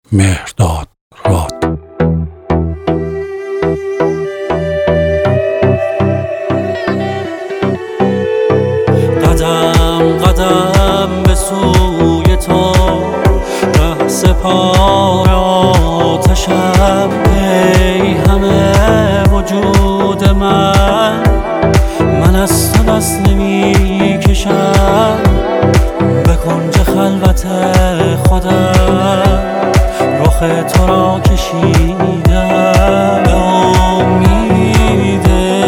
مهرداد راد. قدم قدم به سوی تو ره سپار آتشم، ای همه وجود من از تو دست نمی کشم. به کنج خلوت خودم رخ تو را کشیدم، به امید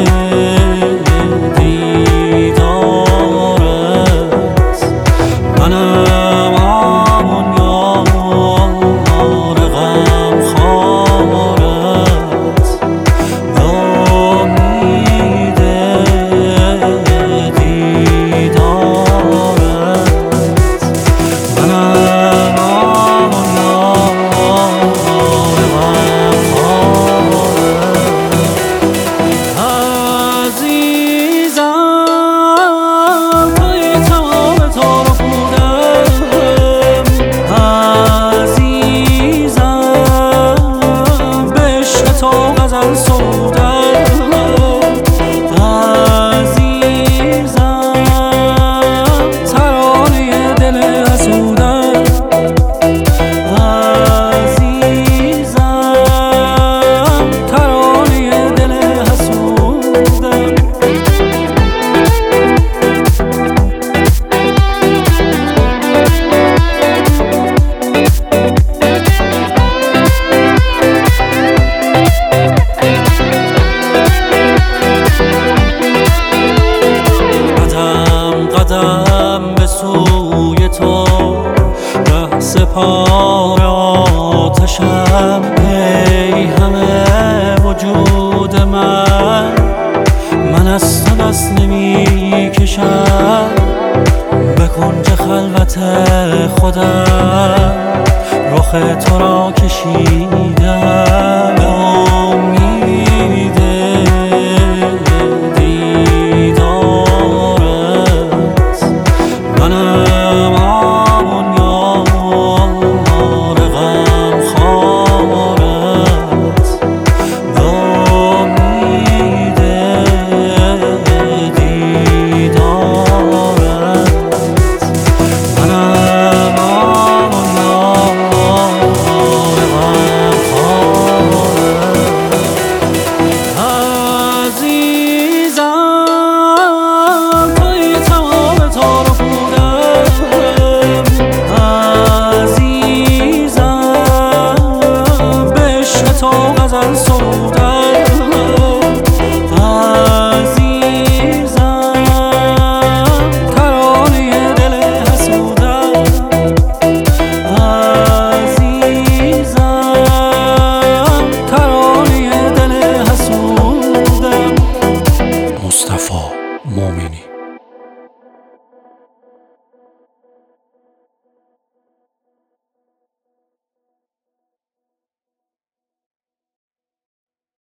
دیدارت. منم آن یار غمخوارت، به امید دیدارت. منم آن یار عزیزم، توی تمام تار و پودم. عزیزم، به عشق تو غزل سرودم. عزیزم، ترانه دل حسودم. عزیزم، ترانه دل حسودم. قدم قدم به سوی تو ره سپار آتشم، ای همه وجود من از تو دست نمی کشم. به کنج خلوت خودم رخ تو را کشیدم.